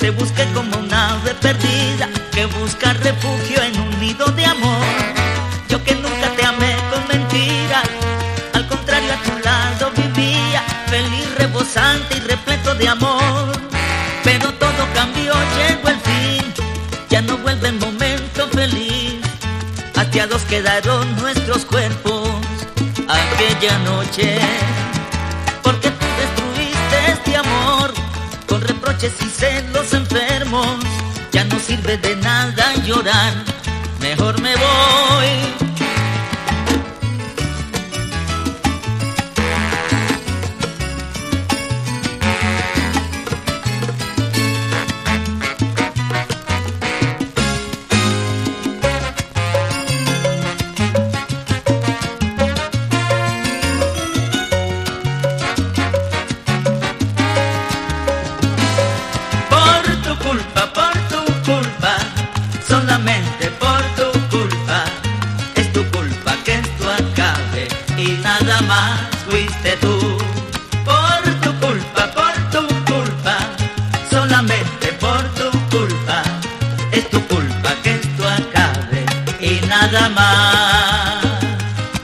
te busqué como una ave perdida que busca refugio en un nido de amor. Yo que nunca te amé con mentiras, al contrario a tu lado vivía, feliz, rebosante y repleto de amor. Pero todo cambió, llegó el fin, ya no vuelve el momento feliz. Hastiados quedaron nuestros cuerpos aquella noche, porque tú destruiste este amor con reproches y celos enfermos. Ya no sirve de nada llorar, mejor me voy. Solamente por tu culpa, es tu culpa que esto acabe y nada más fuiste tú. Por tu culpa, solamente por tu culpa, es tu culpa que esto acabe y nada más.